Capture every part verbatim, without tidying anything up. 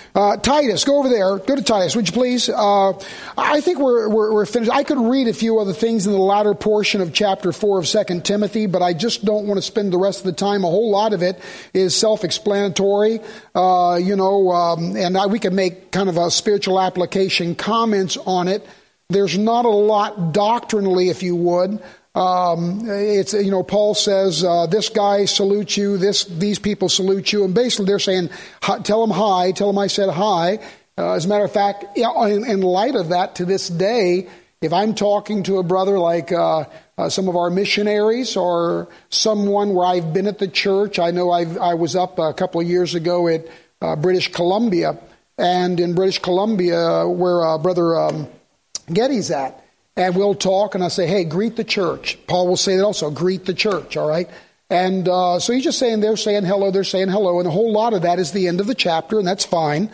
Uh, Titus, go over there. Go to Titus, would you please? Uh, I think we're, we're, we're finished. I could read a few other things in the latter portion of chapter four of Second Timothy, but I just don't want to spend the rest of the time. A whole lot of it is self-explanatory, uh, you know, um, and I, we can make kind of a spiritual application comments on it. There's not a lot doctrinally, if you would. Um, it's, you know, Paul says, uh, this guy salutes you, this, these people salute you. And basically they're saying, tell them hi, tell them I said hi. Uh, as a matter of fact, in, in light of that, to this day, if I'm talking to a brother like, uh, uh, some of our missionaries or someone where I've been at the church, I know I've, I was up a couple of years ago at, uh, British Columbia, and in British Columbia, where, uh, Brother, um, Getty's at. And we'll talk, and I'll say, hey, greet the church. Paul will say that also, greet the church, all right? And uh, so he's just saying, they're saying hello, they're saying hello, and a whole lot of that is the end of the chapter, and that's fine.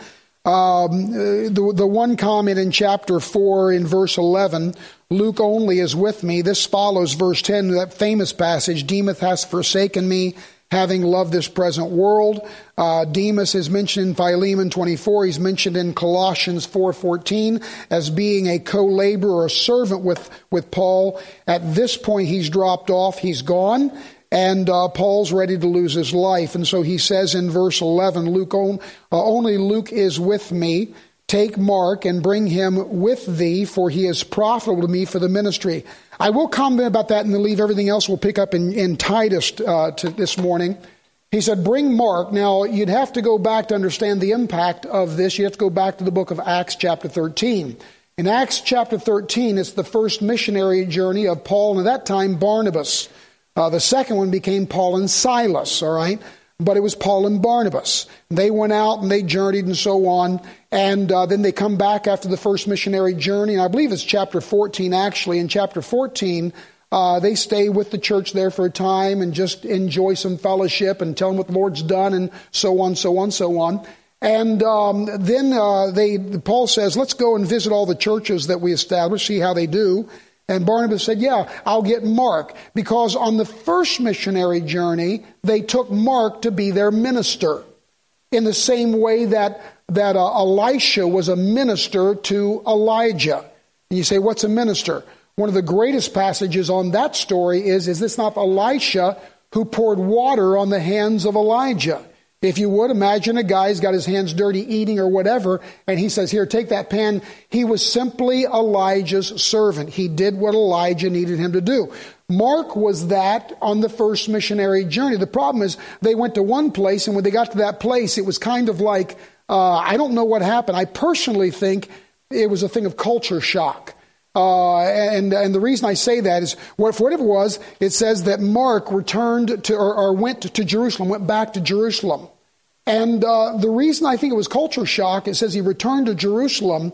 Um, the, the one comment in chapter four in verse eleven, Luke only is with me. This follows verse ten, that famous passage, Demas has forsaken me, having loved this present world. Uh, Demas is mentioned in Philemon twenty-four. He's mentioned in Colossians four fourteen as being a co-laborer or a servant with, with Paul. At this point, he's dropped off. He's gone. And uh, Paul's ready to lose his life. And so he says in verse eleven, Luke on, uh, only Luke is with me. Take Mark and bring him with thee, for he is profitable to me for the ministry. I will comment about that and then leave everything else. We'll pick up in, in Titus uh, to this morning. He said, bring Mark. Now, you'd have to go back to understand the impact of this. You have to go back to the book of Acts chapter thirteen. In Acts chapter thirteen, it's the first missionary journey of Paul, and at that time, Barnabas. Uh, the second one became Paul and Silas, all right? But it was Paul and Barnabas. They went out and they journeyed and so on. And uh, then they come back after the first missionary journey. And I believe it's chapter fourteen, actually. In chapter fourteen, uh, they stay with the church there for a time and just enjoy some fellowship and tell them what the Lord's done and so on, so on, so on. And um, then uh, they Paul says, let's go and visit all the churches that we established, see how they do. And Barnabas said, yeah, I'll get Mark. Because on the first missionary journey, they took Mark to be their minister. In the same way that, that uh, Elisha was a minister to Elijah. And you say, what's a minister? One of the greatest passages on that story is, is this not Elisha who poured water on the hands of Elijah? If you would, imagine a guy's got his hands dirty eating or whatever, and he says, here, take that pan. He was simply Elijah's servant. He did what Elijah needed him to do. Mark was that on the first missionary journey. The problem is they went to one place, and when they got to that place, it was kind of like, uh, I don't know what happened. I personally think it was a thing of culture shock. Uh, and, and the reason I say that is, for whatever it was, it says that Mark returned to, or, or went to Jerusalem, went back to Jerusalem. And uh, the reason I think it was culture shock, it says he returned to Jerusalem,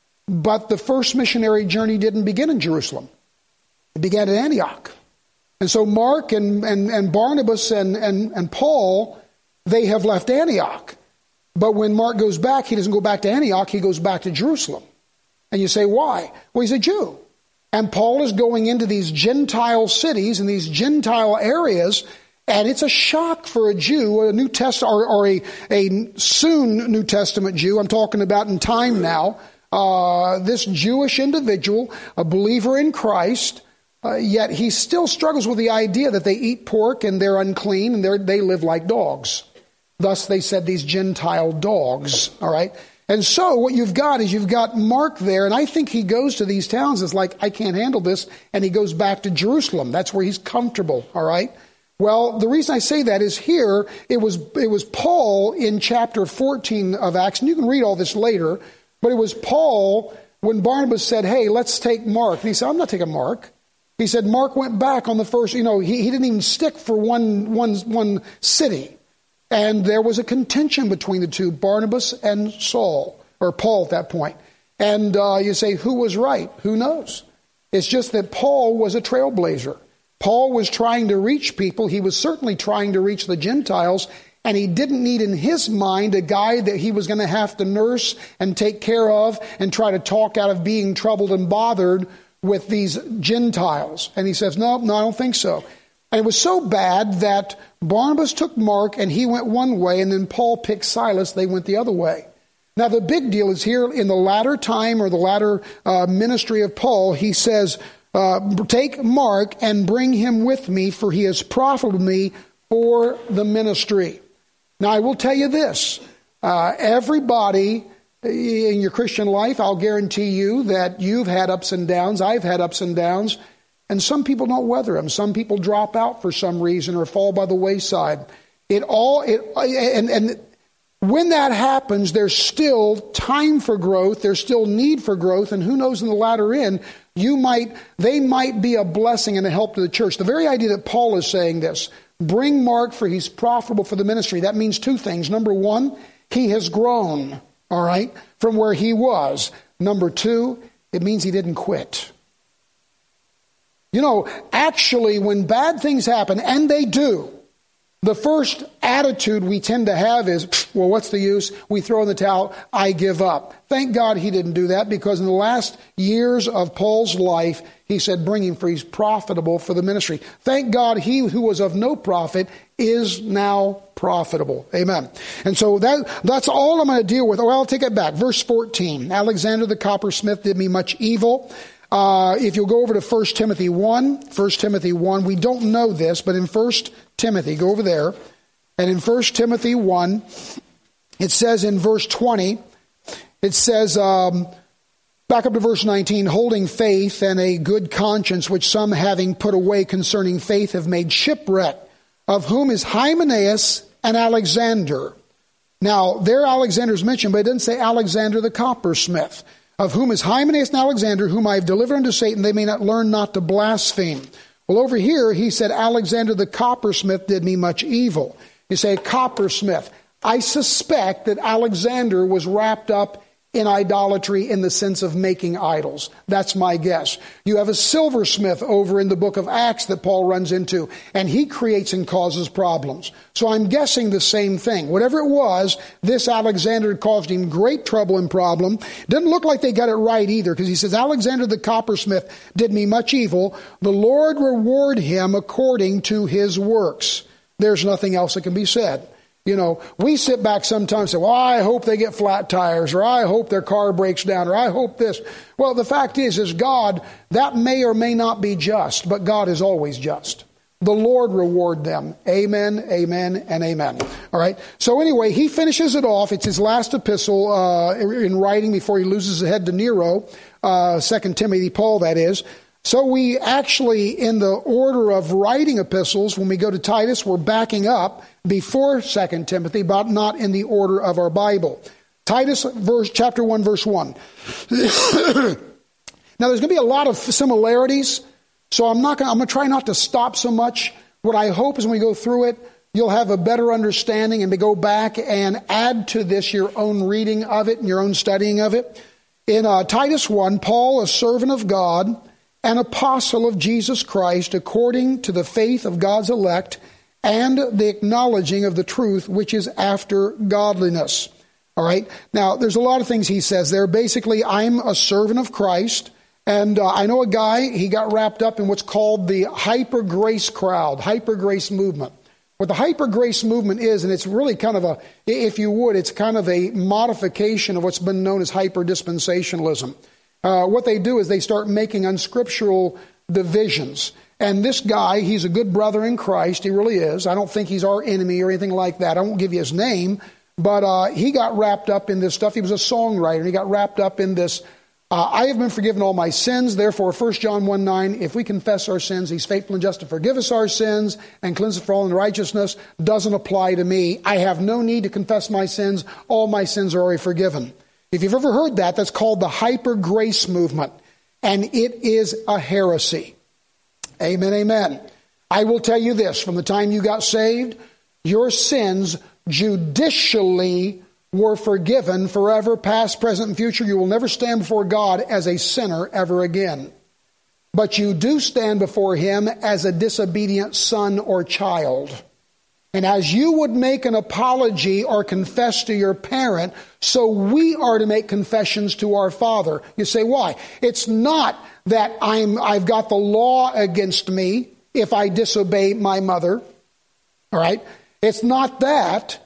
but the first missionary journey didn't begin in Jerusalem. It began at Antioch. And so Mark and, and, and Barnabas and, and, and Paul, they have left Antioch. But when Mark goes back, he doesn't go back to Antioch, he goes back to Jerusalem. And you say, why? Well, he's a Jew. And Paul is going into these Gentile cities and these Gentile areas, and it's a shock for a Jew, a New Testament, or, or a, a soon New Testament Jew, I'm talking about in time now, uh, this Jewish individual, a believer in Christ, uh, yet he still struggles with the idea that they eat pork and they're unclean and they're, they live like dogs. Thus, they said these Gentile dogs, all right? And so what you've got is you've got Mark there, and I think he goes to these towns. It's like, I can't handle this, and he goes back to Jerusalem. That's where he's comfortable, all right? Well, the reason I say that is here, it was it was Paul in chapter fourteen of Acts, and you can read all this later, but it was Paul when Barnabas said, hey, let's take Mark. And he said, I'm not taking Mark. He said Mark went back on the first, you know, he, he didn't even stick for one, one, one city. And there was a contention between the two, Barnabas and Saul, or Paul at that point. And uh, you say, who was right? Who knows? It's just that Paul was a trailblazer. Paul was trying to reach people. He was certainly trying to reach the Gentiles, and he didn't need in his mind a guy that he was going to have to nurse and take care of and try to talk out of being troubled and bothered with these Gentiles. And he says, no, no, I don't think so. And it was so bad that Barnabas took Mark and he went one way, and then Paul picked Silas. They went the other way. Now, the big deal is here in the latter time or the latter uh, ministry of Paul, he says, uh, take Mark and bring him with me, for he has profited me for the ministry. Now, I will tell you this. Uh, everybody in your Christian life, I'll guarantee you that you've had ups and downs. I've had ups and downs. And some people don't weather them. Some people drop out for some reason or fall by the wayside. It all, it, and, and when that happens, there's still time for growth. There's still need for growth. And who knows, in the latter end, you might, they might be a blessing and a help to the church. The very idea that Paul is saying this, bring Mark for he's profitable for the ministry. That means two things. Number one, he has grown, all right, from where he was. Number two, it means he didn't quit. You know, actually, when bad things happen, and they do, the first attitude we tend to have is, well, what's the use? We throw in the towel, I give up. Thank God he didn't do that, because in the last years of Paul's life, he said, bring him for he's profitable for the ministry. Thank God he who was of no profit is now profitable. Amen. And so that that's all I'm going to deal with. Oh, I'll take it back. Verse fourteen. Alexander the coppersmith did me much evil. Uh, if you'll go over to First Timothy one, First Timothy one, we don't know this, but in First Timothy, go over there, and in First Timothy one, it says in verse twenty, it says, um, back up to verse nineteen, holding faith and a good conscience, which some having put away concerning faith have made shipwreck, of whom is Hymenaeus and Alexander. Now, there Alexander is mentioned, but it doesn't say Alexander the coppersmith. Of whom is Hymenaeus and Alexander, whom I have delivered unto Satan, they may not learn not to blaspheme. Well, over here, he said, Alexander the coppersmith did me much evil. You say, coppersmith. I suspect that Alexander was wrapped up in idolatry in the sense of making idols. That's my guess. You have a silversmith over in the book of Acts that Paul runs into, and he creates and causes problems. So I'm guessing the same thing. Whatever it was, this Alexander caused him great trouble and problem. Doesn't look like they got it right either, because he says, Alexander the coppersmith did me much evil. The Lord reward him according to his works. There's nothing else that can be said. You know, we sit back sometimes and say, well, I hope they get flat tires, or I hope their car breaks down, or I hope this. Well, the fact is, is God, that may or may not be just, but God is always just. The Lord reward them. Amen, amen, and amen. All right. So anyway, he finishes it off. It's his last epistle uh, in writing before he loses his head to Nero, uh, Second Timothy, Paul, that is. So we actually, in the order of writing epistles, when we go to Titus, we're backing up before Second Timothy, but not in the order of our Bible. Titus, verse, chapter one, verse one. Now, there's going to be a lot of similarities, so I'm not going. I'm going to try not to stop so much. What I hope is when we go through it, you'll have a better understanding, and to go back and add to this your own reading of it and your own studying of it. In uh, Titus one, Paul, a servant of God, an apostle of Jesus Christ, according to the faith of God's elect, and the acknowledging of the truth which is after godliness. All right. Now, there's a lot of things he says there. Basically, I'm a servant of Christ. And uh, I know a guy, he got wrapped up in what's called the hyper grace crowd, hyper grace movement. What the hyper grace movement is, and it's really kind of a, if you would, it's kind of a modification of what's been known as hyper dispensationalism. Uh, what they do is they start making unscriptural divisions. And this guy, he's a good brother in Christ. He really is. I don't think he's our enemy or anything like that. I won't give you his name. But uh, he got wrapped up in this stuff. He was a songwriter. And he got wrapped up in this. Uh, I have been forgiven all my sins. Therefore, First John one nine, if we confess our sins, he's faithful and just to forgive us our sins and cleanse us from all unrighteousness, doesn't apply to me. I have no need to confess my sins. All my sins are already forgiven. If you've ever heard that, that's called the hyper grace movement. And it is a heresy. Amen, amen. I will tell you this, from the time you got saved, your sins judicially were forgiven forever, past, present, and future. You will never stand before God as a sinner ever again. But you do stand before Him as a disobedient son or child. And as you would make an apology or confess to your parent, so we are to make confessions to our Father. You say, why? It's not that I'm, I've got the law against me if I disobey my mother. All right? It's not that.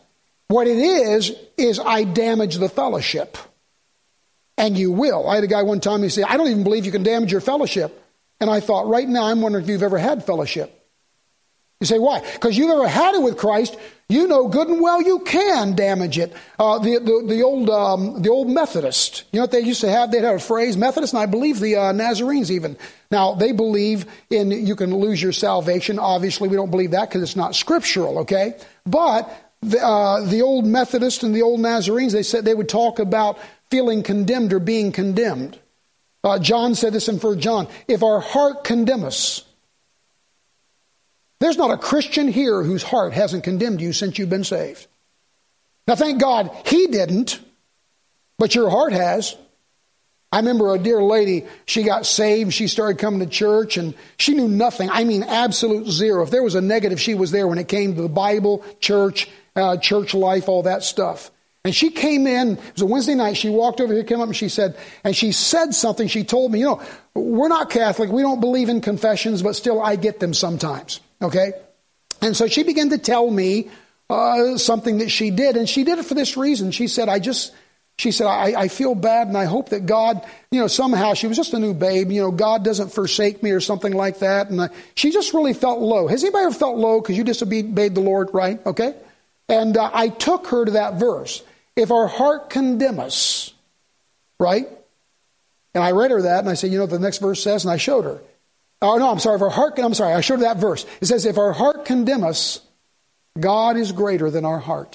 What it is, is I damage the fellowship. And you will. I had a guy one time, he said, I don't even believe you can damage your fellowship. And I thought, right now, I'm wondering if you've ever had fellowship. You say, why? Because you've ever had it with Christ. You know good and well you can damage it. Uh, the, the the old um, the old Methodist, you know what they used to have? They'd have a phrase, Methodist, and I believe the uh, Nazarenes even. Now, they believe in you can lose your salvation. Obviously, we don't believe that because it's not scriptural, okay? But the, uh, the old Methodist and the old Nazarenes, they said they would talk about feeling condemned or being condemned. Uh, John said this in First John, if our heart condemn us. There's not a Christian here whose heart hasn't condemned you since you've been saved. Now, thank God he didn't, but your heart has. I remember a dear lady, she got saved, she started coming to church, and she knew nothing. I mean, absolute zero. If there was a negative, she was there when it came to the Bible, church, uh, church life, all that stuff. And she came in, it was a Wednesday night, she walked over here, came up and she said, and she said something, she told me, you know, we're not Catholic, we don't believe in confessions, but still I get them sometimes, okay? And so she began to tell me uh, something that she did, and she did it for this reason. She said, I just, she said, I, I feel bad and I hope that God, you know, somehow, she was just a new babe, you know, God doesn't forsake me or something like that. And I, she just really felt low. Has anybody ever felt low because you disobeyed the Lord, right? Okay? And uh, I took her to that verse. If our heart condemn us, right? And I read her that, and I said, you know what the next verse says? And I showed her. Oh, no, I'm sorry. If our heart, I'm sorry. I showed her that verse. It says, if our heart condemn us, God is greater than our heart.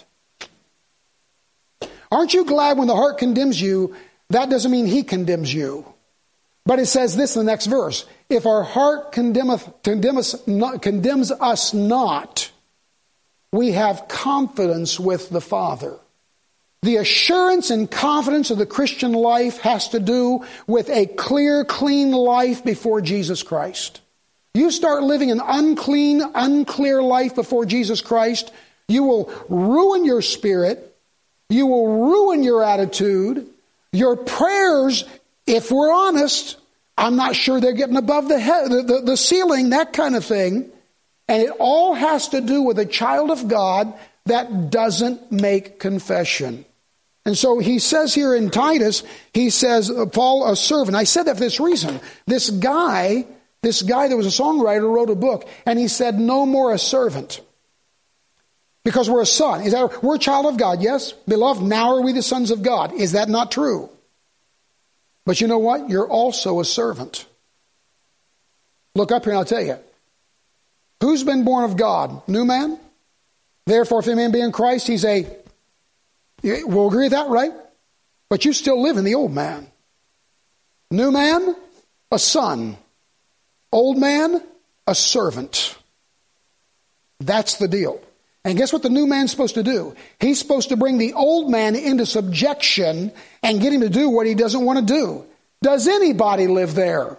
Aren't you glad when the heart condemns you, that doesn't mean he condemns you. But it says this in the next verse. If our heart condemneth, condemns, condemns us not, we have confidence with the Father. The assurance and confidence of the Christian life has to do with a clear, clean life before Jesus Christ. You start living an unclean, unclear life before Jesus Christ, you will ruin your spirit, you will ruin your attitude, your prayers, if we're honest, I'm not sure they're getting above the, head, the, the, the ceiling, that kind of thing. And it all has to do with a child of God that doesn't make confession. And so he says here in Titus, he says, Paul, a servant. I said that for this reason. This guy, this guy that was a songwriter wrote a book, and he said, no more a servant. Because we're a son. Is that, we're a child of God, yes? Beloved, now are we the sons of God. Is that not true? But you know what? You're also a servant. Look up here and I'll tell you. Who's been born of God? New man? Therefore, if a man be in Christ, he's a... We'll agree with that, right? But you still live in the old man. New man, a son. Old man, a servant. That's the deal. And guess what the new man's supposed to do? He's supposed to bring the old man into subjection and get him to do what he doesn't want to do. Does anybody live there?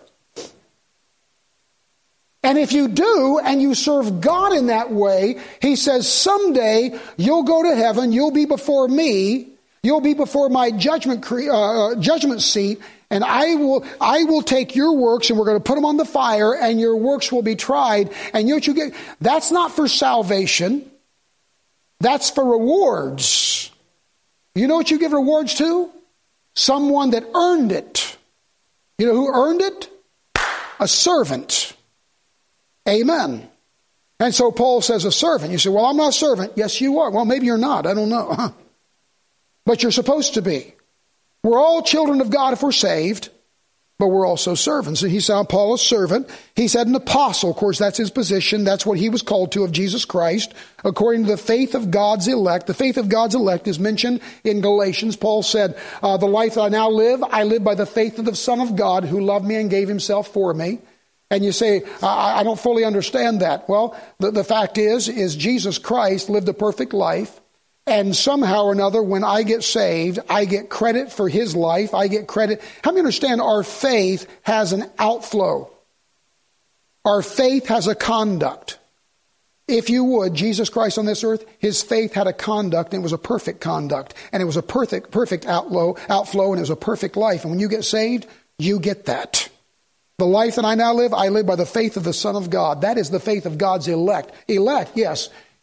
And if you do, and you serve God in that way, he says, someday you'll go to heaven, you'll be before me, you'll be before my judgment uh, judgment seat, and I will I will take your works, and we're going to put them on the fire, and your works will be tried. And you know what you get? That's not for salvation. That's for rewards. You know what you give rewards to? Someone that earned it. You know who earned it? A servant. Amen. And so Paul says a servant. You say, well, I'm not a servant. Yes, you are. Well, maybe you're not. I don't know. But you're supposed to be. We're all children of God if we're saved, but we're also servants. And he said, Paul, a servant. He said an apostle. Of course, that's his position. That's what he was called to of Jesus Christ. According to the faith of God's elect. The faith of God's elect is mentioned in Galatians. Paul said, uh, the life that I now live, I live by the faith of the Son of God who loved me and gave himself for me. And you say, I, I don't fully understand that. Well, the, the fact is, is Jesus Christ lived a perfect life. And somehow or another, when I get saved, I get credit for his life. I get credit. How many understand our faith has an outflow? Our faith has a conduct. If you would, Jesus Christ on this earth, his faith had a conduct, and it was a perfect conduct. And it was a perfect, perfect outflow, outflow, and it was a perfect life. And when you get saved, you get that. The life that I now live, I live by the faith of the Son of God. That is the faith of God's elect. Elect, yes.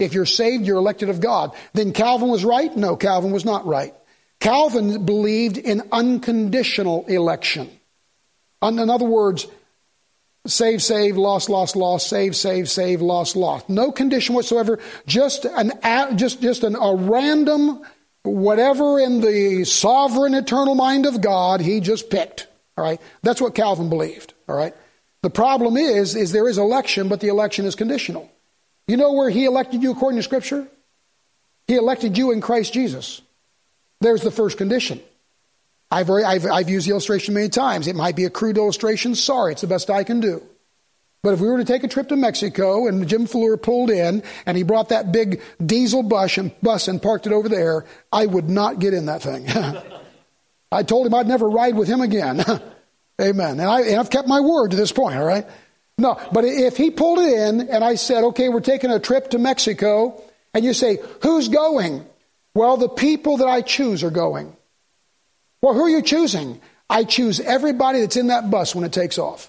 If you're saved, you're elected of God. Then Calvin was right? No, Calvin was not right. Calvin believed in unconditional election. In other words, save, save, lost, lost, lost, save, save, save, lost, lost. No condition whatsoever. Just an just just an, a random whatever in the sovereign eternal mind of God he just picked. All right, that's what Calvin believed. All right. The problem is, is there is election, but the election is conditional. You know where he elected you according to Scripture? He elected you in Christ Jesus. There's the first condition. I've, I've, I've used the illustration many times. It might be a crude illustration. Sorry, it's the best I can do. But if we were to take a trip to Mexico and Jim Fleur pulled in and he brought that big diesel bus and, bus and parked it over there, I would not get in that thing. I told him I'd never ride with him again. Amen. And, I, and I've kept my word to this point, all right? No, but if he pulled it in and I said, okay, we're taking a trip to Mexico, and you say, who's going? Well, the people that I choose are going. Well, who are you choosing? I choose everybody that's in that bus when it takes off.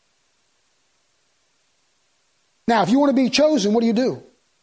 Now, if you want to be chosen, what do you do?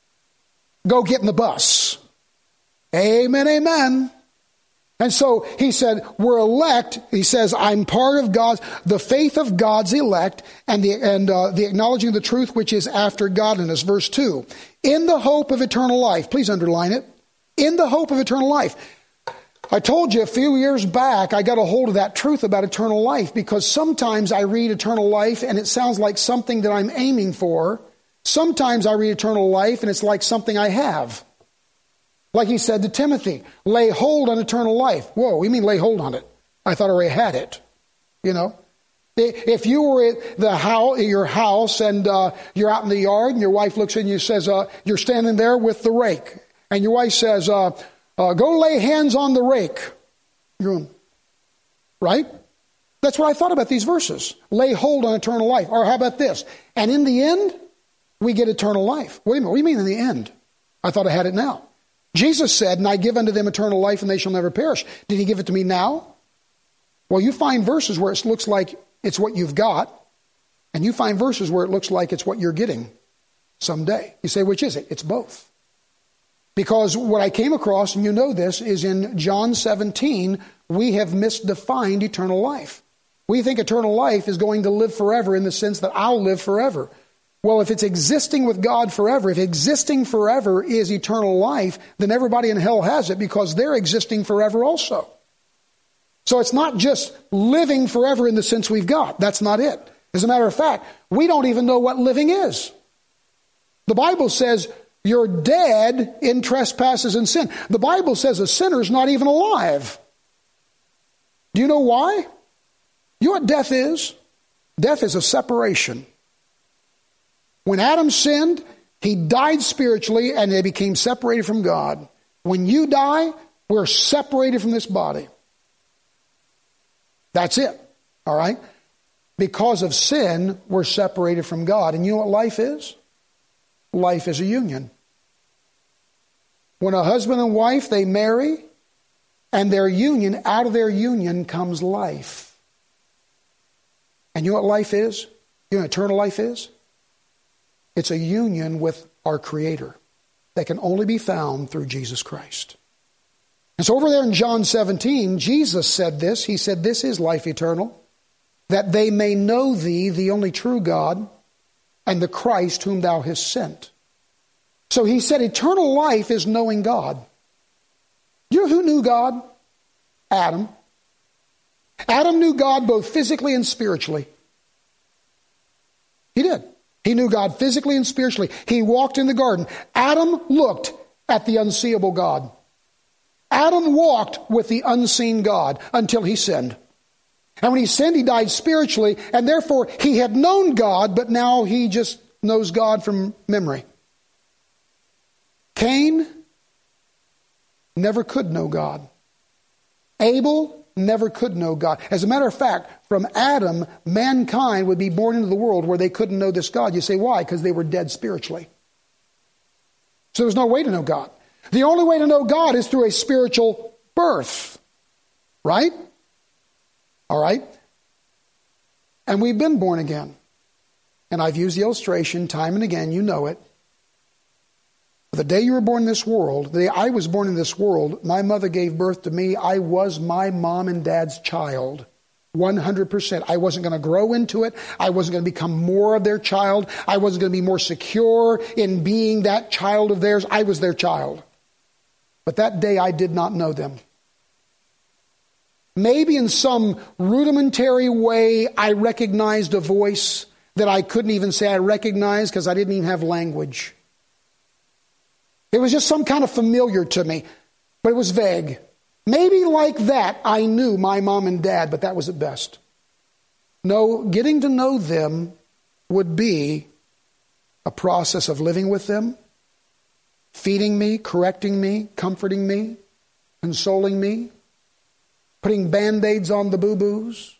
Go get in the bus. Amen, amen. And so he said, we're elect. He says, I'm part of God's, the faith of God's elect and the, and, uh, the acknowledging of the truth which is after godliness. Verse two, in the hope of eternal life. Please underline it. In the hope of eternal life. I told you a few years back, I got a hold of that truth about eternal life because sometimes I read eternal life and it sounds like something that I'm aiming for. Sometimes I read eternal life and it's like something I have. Like he said to Timothy, lay hold on eternal life. Whoa, we mean lay hold on it. I thought I already had it. You know, if you were at the house, your house and uh, you're out in the yard and your wife looks at you and says, uh, you're standing there with the rake. And your wife says, uh, uh, go lay hands on the rake. You're going, right? That's what I thought about these verses. Lay hold on eternal life. Or how about this? And in the end, we get eternal life. Wait a minute, what do you mean in the end? I thought I had it now. Jesus said, and I give unto them eternal life and they shall never perish. Did he give it to me now? Well, you find verses where it looks like it's what you've got, and you find verses where it looks like it's what you're getting someday. You say, which is it? It's both. Because what I came across, and you know this, is in John seventeen, we have misdefined eternal life. We think eternal life is going to live forever in the sense that I'll live forever. Well, if it's existing with God forever, if existing forever is eternal life, then everybody in hell has it because they're existing forever also. So it's not just living forever in the sense we've got. That's not it. As a matter of fact, we don't even know what living is. The Bible says you're dead in trespasses and sin. The Bible says a sinner's not even alive. Do you know why? You know what death is? Death is a separation. When Adam sinned, he died spiritually and they became separated from God. When you die, we're separated from this body. That's it. All right? Because of sin, we're separated from God. And you know what life is? Life is a union. When a husband and wife, they marry, and their union, out of their union comes life. And you know what life is? You know what eternal life is? It's a union with our Creator that can only be found through Jesus Christ. And so over there in John seventeen, Jesus said this. He said, this is life eternal, that they may know thee, the only true God, and the Christ whom thou hast sent. So he said eternal life is knowing God. You know who knew God? Adam. Adam knew God both physically and spiritually. He did. He knew God physically and spiritually. He walked in the garden. Adam looked at the unseeable God. Adam walked with the unseen God until he sinned. And when he sinned, he died spiritually, and therefore he had known God, but now he just knows God from memory. Cain never could know God. Abel never could know God. As a matter of fact, from Adam, mankind would be born into the world where they couldn't know this God. You say, why? Because they were dead spiritually. So there's no way to know God. The only way to know God is through a spiritual birth. Right? All right? And we've been born again. And I've used the illustration time and again, you know it. The day you were born in this world, the day I was born in this world, my mother gave birth to me. I was my mom and dad's child. one hundred percent. I wasn't going to grow into it. I wasn't going to become more of their child. I wasn't going to be more secure in being that child of theirs. I was their child. But that day I did not know them. Maybe in some rudimentary way I recognized a voice that I couldn't even say I recognized because I didn't even have language. It was just some kind of familiar to me, but it was vague. Maybe like that I knew my mom and dad, but that was at best. No, getting to know them would be a process of living with them, feeding me, correcting me, comforting me, consoling me, putting Band-Aids on the boo-boos.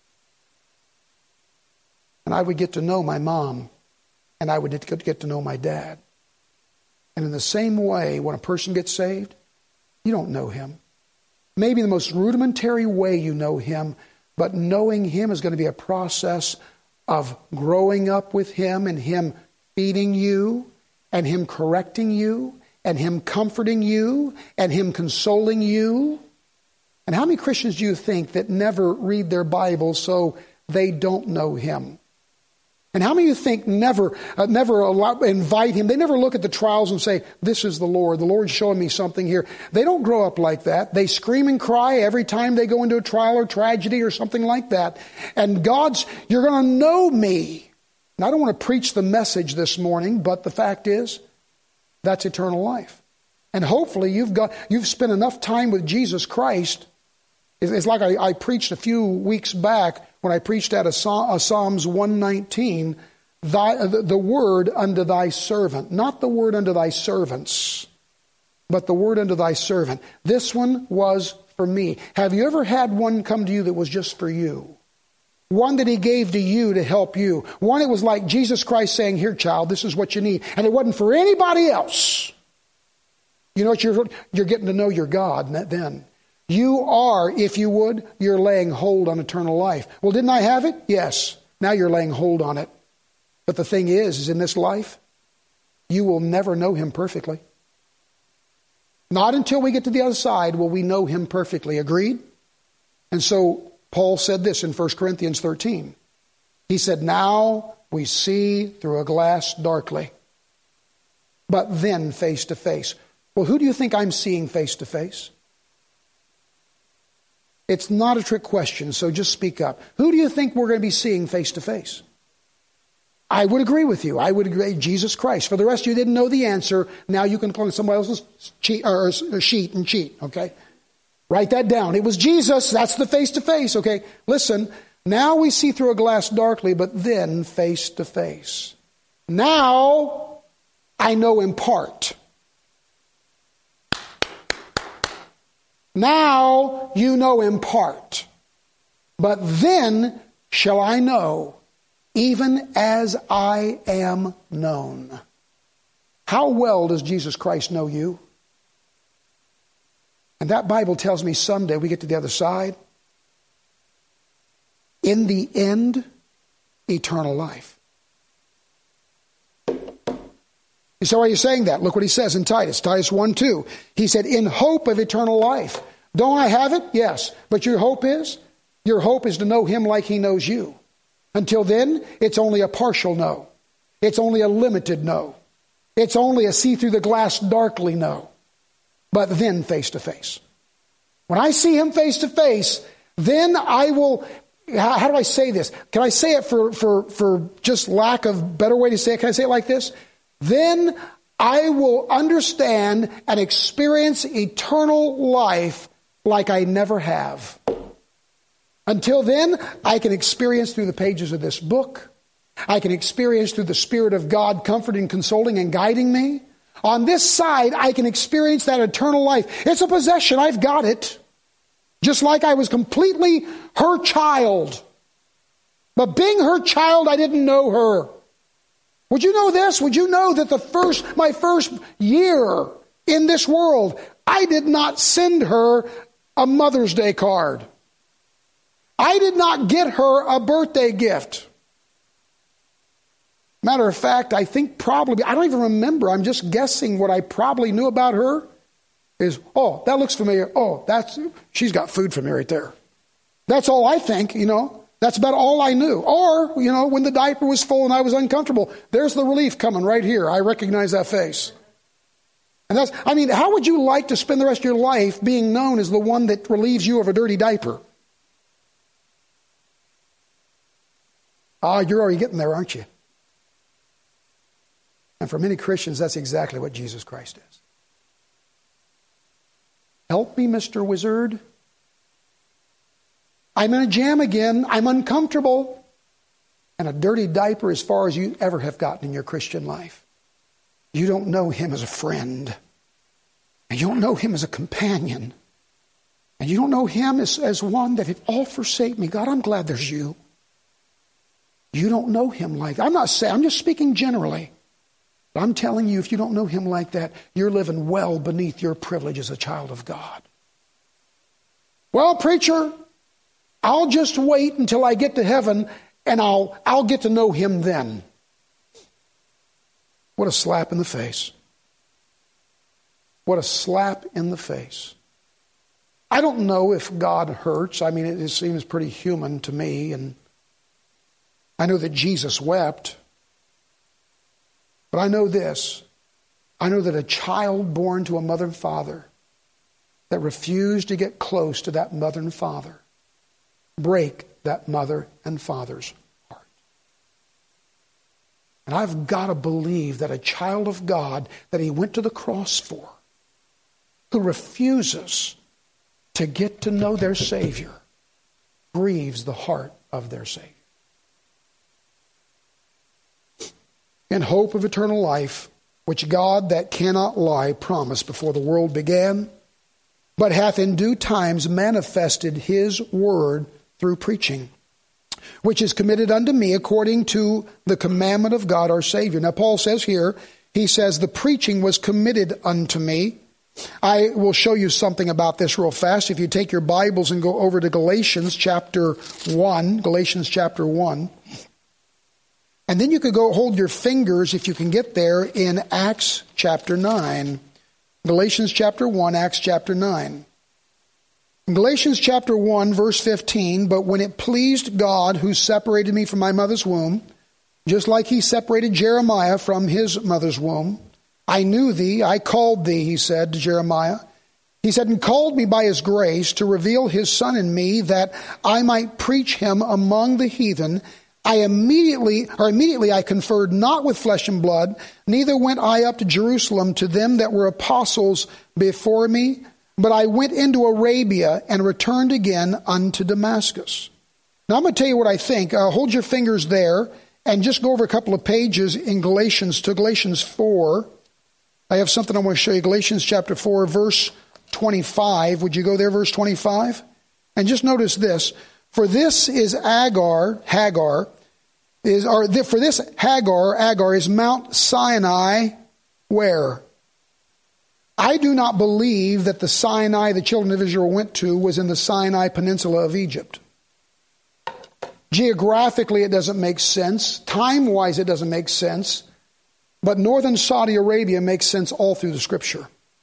And I would get to know my mom, and I would get to know my dad. And in the same way, when a person gets saved, you don't know him. Maybe the most rudimentary way you know him, but knowing him is going to be a process of growing up with him and him feeding you and him correcting you and him comforting you and him consoling you. And how many Christians do you think that never read their Bible so they don't know him? And how many of you think never uh, never allow, invite him? They never look at the trials and say, this is the Lord. The Lord's showing me something here. They don't grow up like that. They scream and cry every time they go into a trial or tragedy or something like that. And God's, you're going to know me. And I don't want to preach the message this morning, but the fact is, that's eternal life. And hopefully you've got you've spent enough time with Jesus Christ. It's like I, I preached a few weeks back when I preached out of Psalms one nineteen, thy, the, the word unto thy servant. Not the word unto thy servants, but the word unto thy servant. This one was for me. Have you ever had one come to you that was just for you? One that he gave to you to help you. One it was like Jesus Christ saying, here child, this is what you need. And it wasn't for anybody else. You know what, you're, you're getting to know your God then. You are, if you would, you're laying hold on eternal life. Well, didn't I have it? Yes. Now you're laying hold on it. But the thing is, is in this life, you will never know him perfectly. Not until we get to the other side will we know him perfectly. Agreed? And so Paul said this in First Corinthians thirteen. He said, now we see through a glass darkly, but then face to face. Well, who do you think I'm seeing face to face? It's not a trick question, so just speak up. Who do you think we're going to be seeing face to face? I would agree with you. I would agree, Jesus Christ. For the rest of you didn't know the answer, now you can clone somebody else's cheat, or sheet and cheat, okay? Write that down. It was Jesus. That's the face to face, okay? Listen, now we see through a glass darkly, but then face to face. Now I know in part. Now you know in part, but then shall I know, even as I am known. How well does Jesus Christ know you? And that Bible tells me someday we get to the other side. In the end, eternal life. You say, why are you saying that? Look what he says in Titus. Titus one two. He said, in hope of eternal life. Don't I have it? Yes. But your hope is? Your hope is to know him like he knows you. Until then, it's only a partial no. It's only a limited no. It's only a see through the glass darkly no. But then face to face. When I see him face to face, then I will... How, how do I say this? Can I say it for, for, for just lack of better way to say it? Can I say it like this? Then I will understand and experience eternal life like I never have. Until then, I can experience through the pages of this book. I can experience through the Spirit of God comforting, consoling, and guiding me. On this side, I can experience that eternal life. It's a possession. I've got it. Just like I was completely her child. But being her child, I didn't know her. Would you know this? Would you know that the first, my first year in this world, I did not send her a Mother's Day card. I did not get her a birthday gift. Matter of fact, I think probably, I don't even remember, I'm just guessing what I probably knew about her is, oh, that looks familiar. Oh, that's, she's got food for me right there. That's all I think, you know. That's about all I knew. Or, you know, when the diaper was full and I was uncomfortable, there's the relief coming right here. I recognize that face. And that's, I mean, how would you like to spend the rest of your life being known as the one that relieves you of a dirty diaper? Ah, you're already getting there, aren't you? And for many Christians, that's exactly what Jesus Christ is. Help me, Mister Wizard. I'm in a jam again. I'm uncomfortable. And a dirty diaper as far as you ever have gotten in your Christian life. You don't know him as a friend. And you don't know him as a companion. And you don't know him as, as one that if all forsake me, God, I'm glad there's you. You don't know him like that. I'm not saying, I'm just speaking generally. But I'm telling you, if you don't know him like that, you're living well beneath your privilege as a child of God. Well, preacher, I'll just wait until I get to heaven and I'll, I'll get to know him then. What a slap in the face. What a slap in the face. I don't know if God hurts. I mean, it, it seems pretty human to me. And I know that Jesus wept. But I know this. I know that a child born to a mother and father that refused to get close to that mother and father break that mother and father's heart. And I've got to believe that a child of God that he went to the cross for, who refuses to get to know their Savior, grieves the heart of their Savior. In hope of eternal life, which God that cannot lie promised before the world began, but hath in due times manifested his word through preaching, which is committed unto me according to the commandment of God our Savior. Now Paul says here, he says, the preaching was committed unto me. I will show you something about this real fast. If you take your Bibles and go over to Galatians chapter one, Galatians chapter one. And then you could go hold your fingers, if you can get there, in Acts chapter nine. Galatians chapter one, Acts chapter nine. In Galatians chapter one, verse fifteen, but when it pleased God who separated me from my mother's womb, just like he separated Jeremiah from his mother's womb, I knew thee, I called thee, he said to Jeremiah. He said, and called me by his grace to reveal his Son in me, that I might preach him among the heathen. I immediately, or immediately I conferred not with flesh and blood, neither went I up to Jerusalem to them that were apostles before me, but I went into Arabia and returned again unto Damascus. Now I'm going to tell you what I think. Uh, hold your fingers there and just go over a couple of pages in Galatians to Galatians four. I have something I want to show you. Galatians chapter four, verse twenty-five. Would you go there, verse twenty-five? And just notice this. For this is Agar, Hagar, is, or for this Hagar, Agar is Mount Sinai, where? I do not believe that the Sinai the children of Israel went to was in the Sinai Peninsula of Egypt. Geographically, it doesn't make sense. Time-wise, it doesn't make sense. But northern Saudi Arabia makes sense all through the Scripture.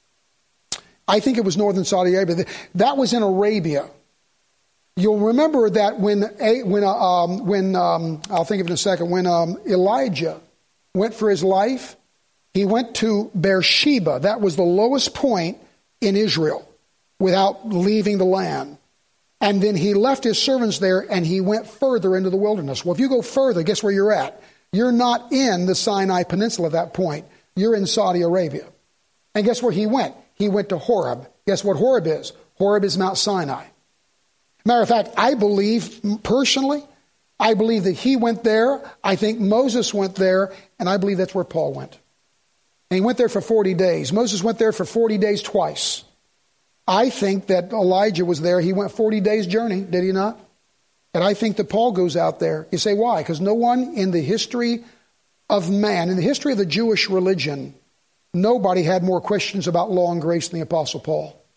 I think it was northern Saudi Arabia. That was in Arabia. You'll remember that when when um, when um, I'll think of it in a second. When um, Elijah went for his life, he went to Beersheba. That was the lowest point in Israel, without leaving the land. And then he left his servants there, and he went further into the wilderness. Well, if you go further, guess where you're at? You're not in the Sinai Peninsula at that point. You're in Saudi Arabia. And guess where he went? He went to Horeb. Guess what Horeb is? Horeb is Mount Sinai. Matter of fact, I believe, personally, I believe that he went there. I think Moses went there, and I believe that's where Paul went. And he went there for forty days. Moses went there for forty days twice. I think that Elijah was there. He went forty days journey, did he not? And I think that Paul goes out there. You say, why? Because no one in the history of man, in the history of the Jewish religion, nobody had more questions about law and grace than the Apostle Paul.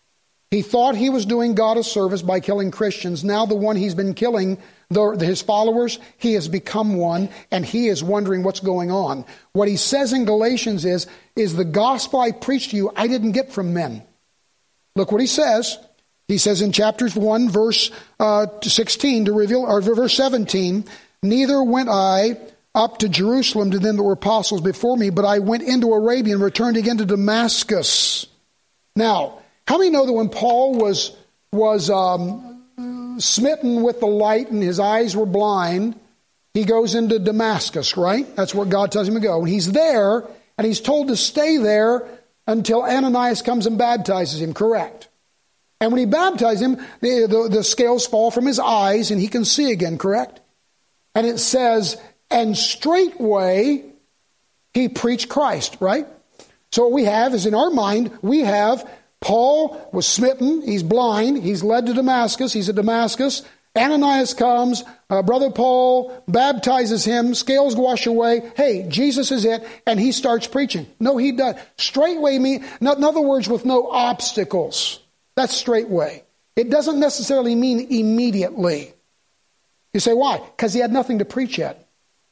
He thought he was doing God a service by killing Christians. Now the one he's been killing, the, his followers, he has become one, and he is wondering what's going on. What he says in Galatians is, is the gospel I preached to you, I didn't get from men. Look what he says. He says in chapter one, verse uh, sixteen, to reveal, or verse seventeen, neither went I up to Jerusalem to them that were apostles before me, but I went into Arabia and returned again to Damascus. Now, how many know that when Paul was was um, smitten with the light and his eyes were blind, he goes into Damascus, right? That's where God tells him to go. And he's there, and he's told to stay there until Ananias comes and baptizes him, correct? And when he baptizes him, the, the, the scales fall from his eyes, and he can see again, correct? And it says, and straightway he preached Christ, right? So what we have is in our mind, we have Paul was smitten, he's blind, he's led to Damascus, he's at Damascus. Ananias comes, uh, Brother Paul baptizes him, scales wash away. Hey, Jesus is it, and he starts preaching. No, he does. Straightway mean, in other words, with no obstacles. That's straightway. It doesn't necessarily mean immediately. You say, why? Because he had nothing to preach yet.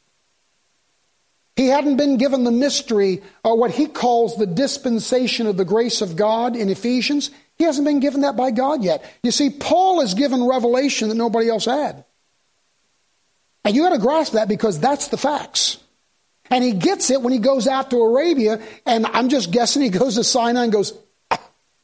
He hadn't been given the mystery, or what he calls the dispensation of the grace of God in Ephesians. He hasn't been given that by God yet. You see, Paul is given revelation that nobody else had. And you got to grasp that, because that's the facts. And he gets it when he goes out to Arabia, and I'm just guessing he goes to Sinai and goes, ah.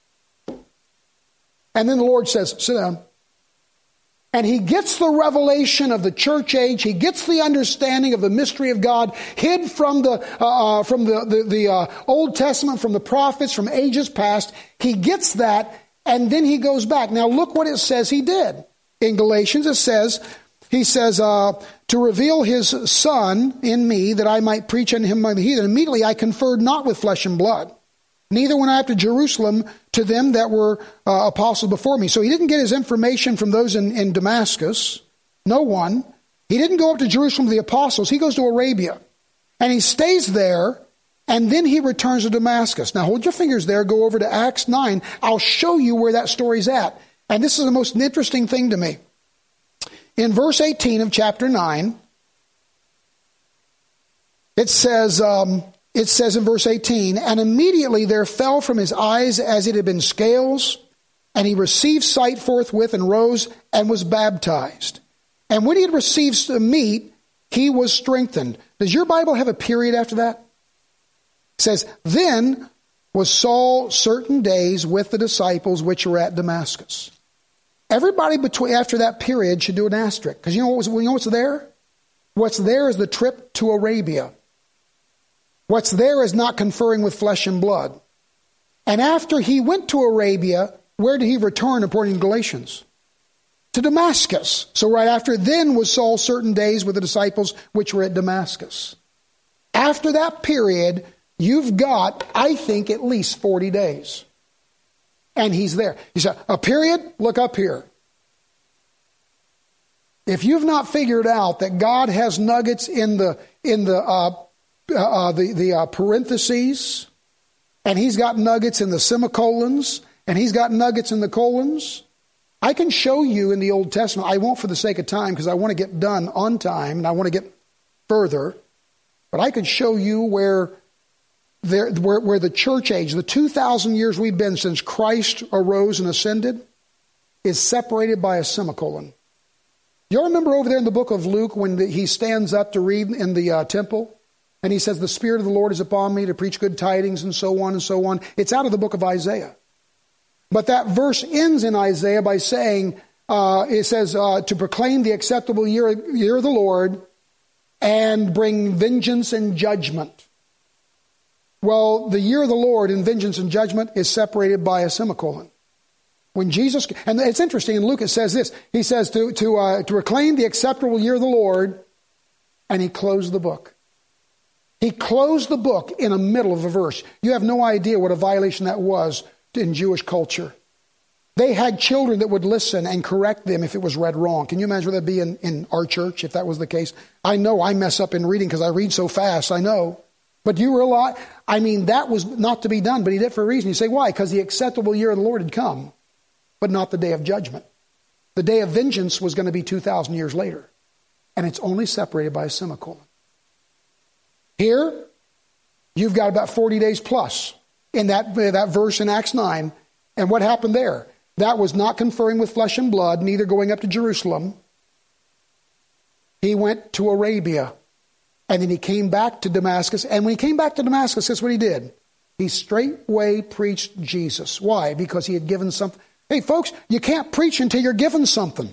And then the Lord says, sit down. And he gets the revelation of the church age. He gets the understanding of the mystery of God hid from the uh, from the the, the uh, Old Testament, from the prophets, from ages past. He gets that, and then he goes back. Now look what it says he did. In Galatians it says, he says, uh, to reveal his Son in me, that I might preach unto him among the heathen. Immediately I conferred not with flesh and blood. Neither went I up to Jerusalem to them that were uh, apostles before me. So he didn't get his information from those in, in Damascus. No one. He didn't go up to Jerusalem to the apostles. He goes to Arabia. And he stays there, and then he returns to Damascus. Now hold your fingers there. Go over to Acts nine. I'll show you where that story's at. And this is the most interesting thing to me. In verse eighteen of chapter nine, it says... Um, It says in verse eighteen, and immediately there fell from his eyes as it had been scales, and he received sight forthwith and rose and was baptized. And when he had received meat, he was strengthened. Does your Bible have a period after that? It says, then was Saul certain days with the disciples which were at Damascus. Everybody between after that period should do an asterisk. Because you know what was, you know what's there? What's there is the trip to Arabia. What's there is not conferring with flesh and blood. And after he went to Arabia, where did he return according to Galatians? To Damascus. So right after, then was Saul certain days with the disciples which were at Damascus. After that period, you've got, I think, at least forty days. And he's there. You say, a period? Look up here. If you've not figured out that God has nuggets in the in the uh, uh, the the uh, parentheses, and He's got nuggets in the semicolons, and He's got nuggets in the colons, I can show you in the Old Testament. I won't for the sake of time, because I want to get done on time and I want to get further. But I could show you where there where, where the church age, the two thousand years we've been since Christ arose and ascended, is separated by a semicolon. Do you remember over there in the book of Luke when the, he stands up to read in the uh, temple? And he says, the Spirit of the Lord is upon me to preach good tidings and so on and so on. It's out of the book of Isaiah. But that verse ends in Isaiah by saying, uh, it says, uh, to proclaim the acceptable year, year of the Lord and bring vengeance and judgment. Well, the year of the Lord in vengeance and judgment is separated by a semicolon. When Jesus, and it's interesting, in Luke it says this, he says to, to, uh, to proclaim the acceptable year of the Lord, and he closed the book. He closed the book in the middle of a verse. You have no idea what a violation that was in Jewish culture. They had children that would listen and correct them if it was read wrong. Can you imagine what that'd be in, in our church if that was the case? I know I mess up in reading because I read so fast, I know. But do you realize, I mean, that was not to be done, but he did it for a reason. You say, why? Because the acceptable year of the Lord had come. but not the day of judgment. The day of vengeance was going to be two thousand years later. And it's only separated by a semicolon. Here, you've got about forty days plus in that, that verse in Acts nine. And what happened there? That was not conferring with flesh and blood, neither going up to Jerusalem. He went to Arabia. And then he came back to Damascus. And when he came back to Damascus, that's what he did. He straightway preached Jesus. Why? Because he had given something. Hey, folks, you can't preach until you're given something.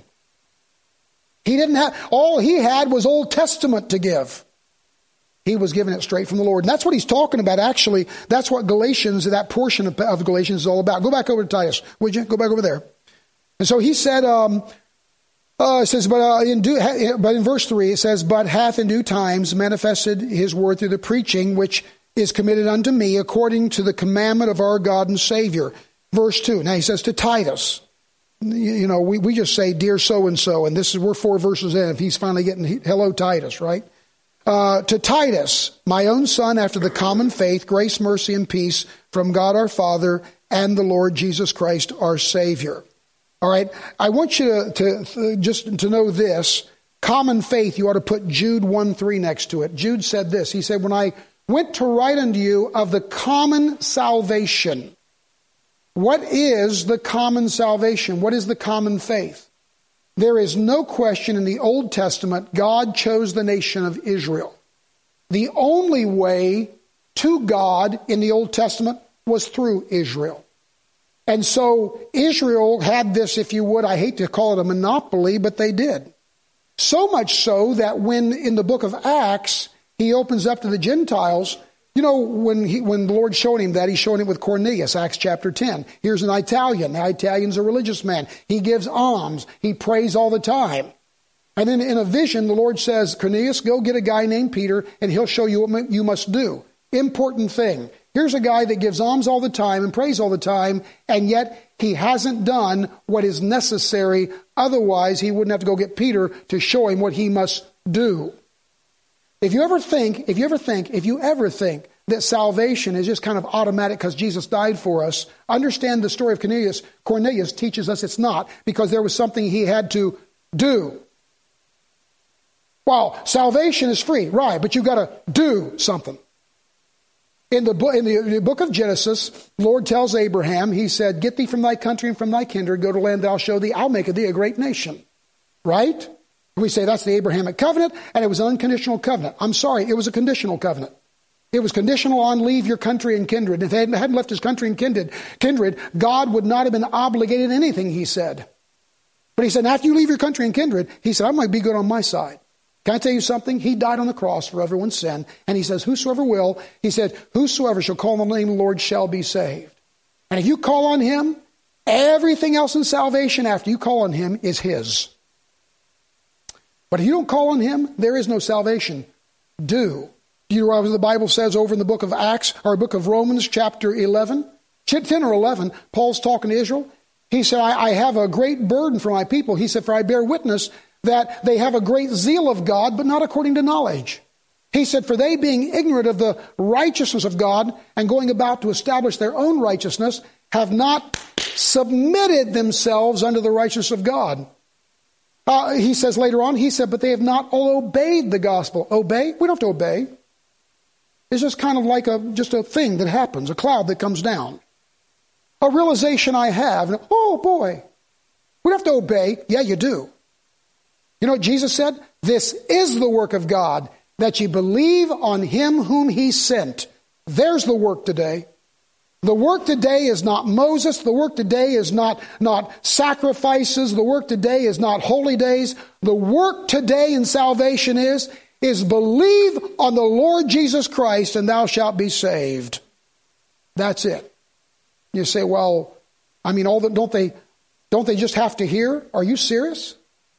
He didn't have, all he had was Old Testament to give. He was given it straight from the Lord. And that's what he's talking about, actually. That's what Galatians, that portion of, of Galatians is all about. Go back over to Titus, would you? Go back over there. And so he said, um, uh, it says, but, uh, in due, but in verse three, it says, but hath in due times manifested his word through the preaching, which is committed unto me according to the commandment of our God and Savior. Verse two. Now he says to Titus, you know, we, we just say, dear so-and-so, and this is, we're four verses in, if he's finally getting, hello, Titus, right? Uh, to Titus, my own son, after the common faith, grace, mercy, and peace from God our Father and the Lord Jesus Christ, our Savior. All right. I want you to, to just to know this. Common faith, you ought to put Jude one three next to it. Jude said this. He said, when I went to write unto you of the common salvation. What is the common salvation? What is the common faith? There is no question in the Old Testament, God chose the nation of Israel. The only way to God in the Old Testament was through Israel. And so Israel had this, if you would, I hate to call it a monopoly, but they did. So much so that when in the book of Acts, he opens up to the Gentiles. You know, when he, when the Lord showed him that, he showed him with Cornelius, Acts chapter ten. Here's an Italian. The Italian's a religious man. He gives alms. He prays all the time. And then in a vision, the Lord says, Cornelius, go get a guy named Peter, and he'll show you what you must do. Important thing. Here's a guy that gives alms all the time and prays all the time, and yet he hasn't done what is necessary. Otherwise, he wouldn't have to go get Peter to show him what he must do. If you ever think, if you ever think, if you ever think that salvation is just kind of automatic because Jesus died for us, understand the story of Cornelius. Cornelius teaches us it's not, because there was something he had to do. Well, salvation is free, right, but you've got to do something. In the, book, in the book of Genesis, the Lord tells Abraham, he said, get thee from thy country and from thy kindred, go to land thou show thee, I'll make of thee a great nation. Right? We say that's the Abrahamic covenant, and it was an unconditional covenant. I'm sorry, it was a conditional covenant. It was conditional on leave your country and kindred. If he hadn't left his country and kindred, kindred, God would not have been obligated to anything, he said. But he said, after you leave your country and kindred, he said, I might be good on my side. Can I tell you something? He died on the cross for everyone's sin. And he says, whosoever will, he said, whosoever shall call on the name of the Lord shall be saved. And if you call on him, everything else in salvation after you call on him is his. But if you don't call on him, there is no salvation. Do. You know what the Bible says over in the book of Acts, or book of Romans, chapter eleven? ten or eleven, Paul's talking to Israel. He said, I, I have a great burden for my people. He said, for I bear witness that they have a great zeal of God, but not according to knowledge. He said, for they being ignorant of the righteousness of God and going about to establish their own righteousness, have not submitted themselves unto the righteousness of God. Uh, he says later on, he said, but they have not all obeyed the gospel. Obey? We don't have to obey. It's just kind of like a just a thing that happens, a cloud that comes down. A realization I have, oh boy, we don't have to obey. Yeah, you do. You know what Jesus said? This is the work of God, that ye believe on him whom he sent. There's the work today. The work today is not Moses. The work today is not, not sacrifices. The work today is not holy days. The work today in salvation is, is believe on the Lord Jesus Christ and thou shalt be saved. That's it. You say, well, I mean, all the, don't they, don't they just have to hear? Are you serious?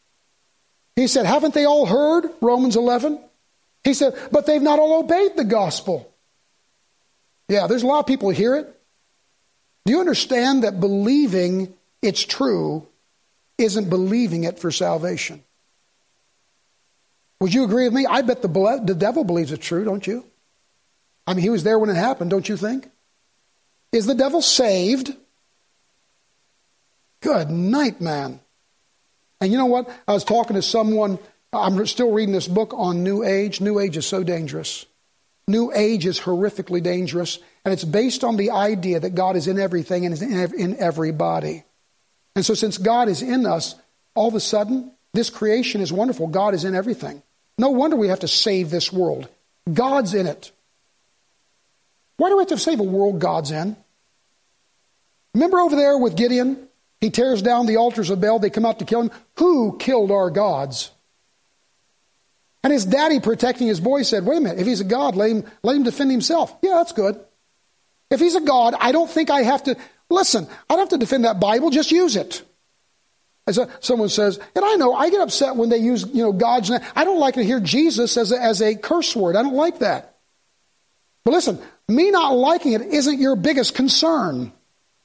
He said, haven't they all heard? Romans eleven. He said, but they've not all obeyed the gospel. Yeah, there's a lot of people who hear it. Do you understand that believing it's true isn't believing it for salvation? Would you agree with me? I bet the, the devil believes it's true, don't you? I mean, he was there when it happened, don't you think? Is the devil saved? Good night, man. And you know what? I was talking to someone, I'm still reading this book on New Age. New Age is so dangerous. New Age is horrifically dangerous. And it's based on the idea that God is in everything and is in everybody. And so since God is in us, all of a sudden, this creation is wonderful. God is in everything. No wonder we have to save this world. God's in it. Why do we have to save a world God's in? Remember over there with Gideon? He tears down the altars of Baal. They come out to kill him. Who killed our gods? And his daddy, protecting his boy, said, wait a minute, if he's a god, let him, let him defend himself. Yeah, that's good. If he's a god, I don't think I have to, listen, I don't have to defend that Bible, just use it. As a, someone says, and I know, I get upset when they use, you know, God's name. I don't like to hear Jesus as a, as a curse word. I don't like that. But listen, me not liking it isn't your biggest concern.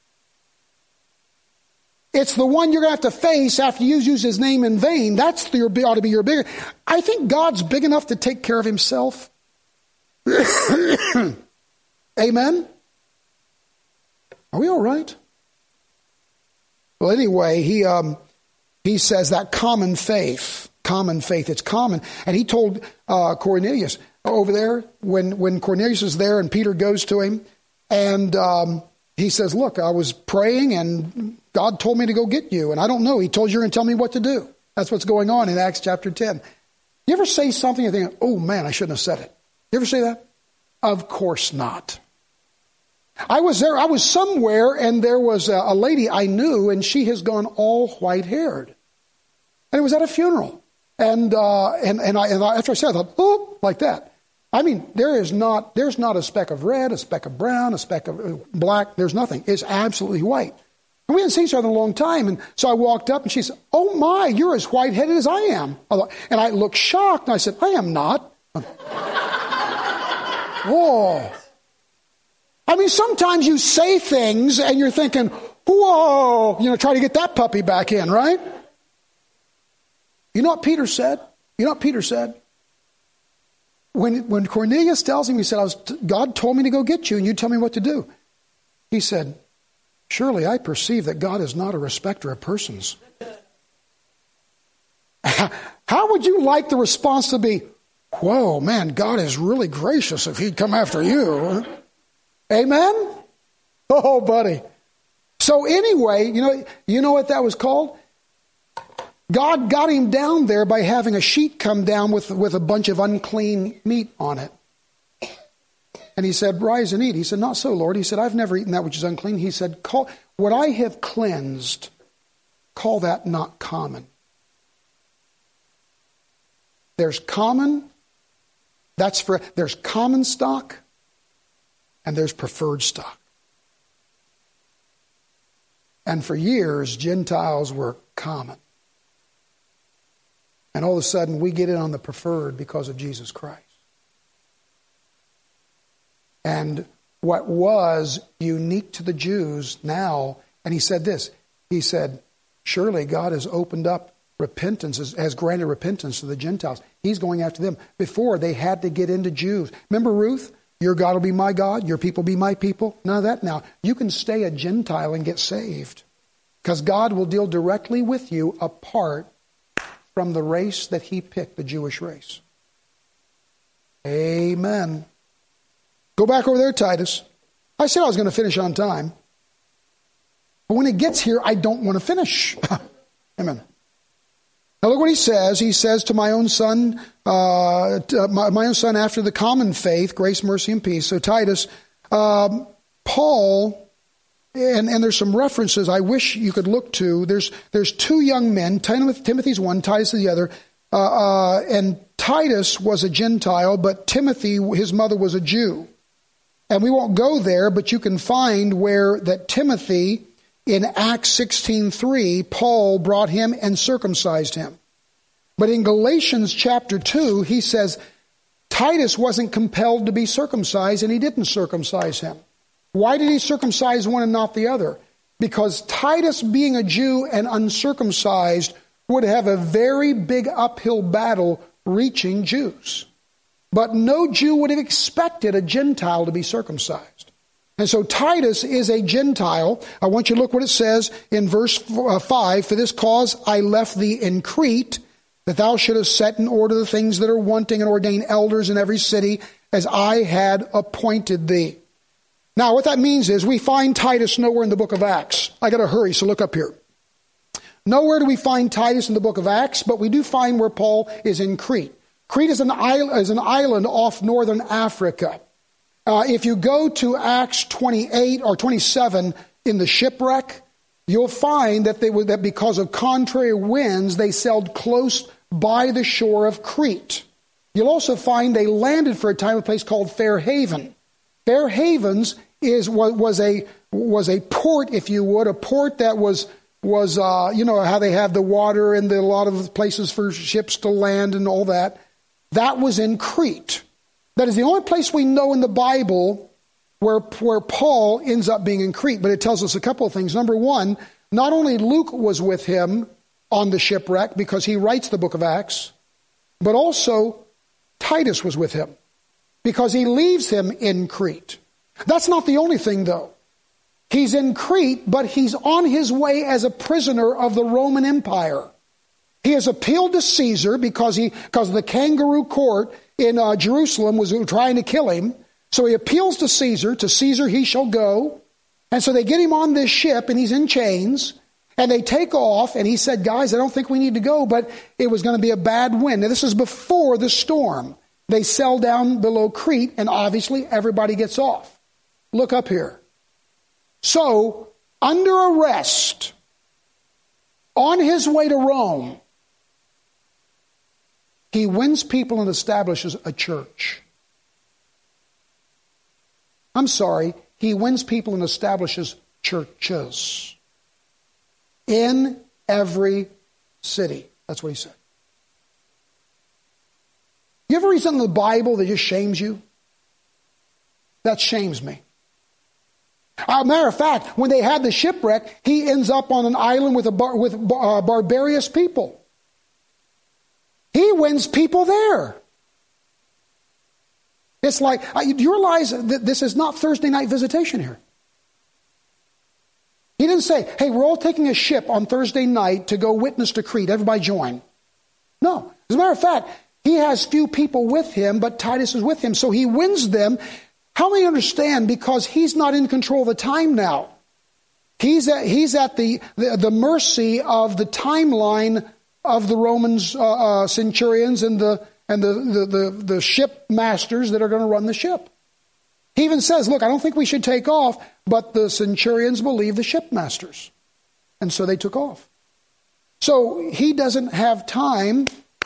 It's the one you're going to have to face after you use his name in vain. That's the, ought to be your bigger. I think God's big enough to take care of himself. Amen? Are we all right? Well, anyway, he um, he says that common faith, common faith, it's common. And he told uh, Cornelius over there, when, when Cornelius is there and Peter goes to him, and um, he says, look, I was praying and God told me to go get you. And I don't know. He told you you're going to tell me what to do. That's what's going on in Acts chapter ten. You ever say something and think, oh man, I shouldn't have said it. You ever say that? Of course not. I was there, I was somewhere and there was a, a lady I knew and she has gone all white haired. And it was at a funeral. And, uh, and, and, I, and I, after I said it, I thought, oh, like that. I mean, there is not, there's not a speck of red, a speck of brown, a speck of black. There's nothing. It's absolutely white. And we hadn't seen each other in a long time. And so I walked up and she said, oh my, you're as white-headed as I am. And I looked shocked and I said, I am not. Whoa. I mean, sometimes you say things and you're thinking, whoa, you know, try to get that puppy back in, right? You know what Peter said? You know what Peter said? When, when Cornelius tells him, he said, I was, God told me to go get you and you tell me what to do. He said, surely I perceive that God is not a respecter of persons. How would you like the response to be, whoa, man, God is really gracious if he'd come after you. Amen? Oh, buddy. So anyway, you know, you know what that was called? God got him down there by having a sheet come down with, with a bunch of unclean meat on it. And he said, rise and eat. He said, not so, Lord. He said, I've never eaten that which is unclean. He said, call, what I have cleansed, call that not common. There's common, that's for, there's common stock, and there's preferred stock. And for years, Gentiles were common. And all of a sudden, we get in on the preferred because of Jesus Christ. And what was unique to the Jews now, and he said this, he said, surely God has opened up repentance, has granted repentance to the Gentiles. He's going after them. Before, they had to get into Jews. Remember Ruth? Your God will be my God, your people be my people. None of that now. You can stay a Gentile and get saved. Because God will deal directly with you apart from the race that he picked, the Jewish race. Amen. Go back over there, Titus. I said I was going to finish on time. But when it gets here, I don't want to finish. Amen. Now look what he says. He says to my own son, uh, to my, my own son after the common faith, grace, mercy, and peace. So Titus, um, Paul, and, and there's some references I wish you could look to. There's there's two young men. Timothy's one, Titus is the other. Uh, uh, and Titus was a Gentile, but Timothy, his mother, was a Jew. And we won't go there, but you can find where that Timothy, in Acts sixteen three, Paul brought him and circumcised him. But in Galatians chapter two, he says Titus wasn't compelled to be circumcised, and he didn't circumcise him. Why did he circumcise one and not the other? Because Titus, being a Jew and uncircumcised, would have a very big uphill battle reaching Jews. But no Jew would have expected a Gentile to be circumcised. And so Titus is a Gentile. I want you to look what it says in verse five. For this cause I left thee in Crete, that thou shouldest set in order the things that are wanting and ordain elders in every city, as I had appointed thee. Now, what that means is we find Titus nowhere in the book of Acts. I got to hurry, so look up here. Nowhere do we find Titus in the book of Acts, but we do find where Paul is in Crete. Crete is an island, is an island off northern Africa. Uh, if you go to Acts twenty-eight or twenty-seven in the shipwreck, you'll find that they were, that because of contrary winds, they sailed close by the shore of Crete. You'll also find they landed for a time at a place called Fair Haven. Fair Havens is was a was a port, if you would, a port that was was uh, you know how they have the water and the, a lot of places for ships to land and all that. That was in Crete. That is the only place we know in the Bible where, where Paul ends up being in Crete. But it tells us a couple of things. Number one, not only Luke was with him on the shipwreck because he writes the book of Acts, but also Titus was with him because he leaves him in Crete. That's not the only thing, though. He's in Crete, but he's on his way as a prisoner of the Roman Empire. He has appealed to Caesar because he because the kangaroo court in uh, Jerusalem was trying to kill him. So he appeals to Caesar. To Caesar he shall go. And so they get him on this ship, and he's in chains. And they take off, and he said, guys, I don't think we need to go, but it was going to be a bad wind. Now, this is before the storm. They sail down below Crete, and obviously everybody gets off. Look up here. So, under arrest, on his way to Rome, he wins people and establishes a church. I'm sorry, he wins people and establishes churches in every city. That's what he said. You ever read something in the Bible that just shames you? That shames me. As a matter of fact, when they had the shipwreck, he ends up on an island with a bar, with uh, barbarous people. He wins people there. It's like, do you realize that this is not Thursday night visitation here? He didn't say, hey, we're all taking a ship on Thursday night to go witness to Crete. Everybody join. No. As a matter of fact, he has few people with him, but Titus is with him. So he wins them. How many understand? Because he's not in control of the time now. He's at, he's at the, the, the mercy of the timeline of the Romans, uh, uh, centurions and the and the, the, the, the ship masters that are going to run the ship. He even says, look, I don't think we should take off, but the centurions believe the shipmasters. And so they took off. So he doesn't have time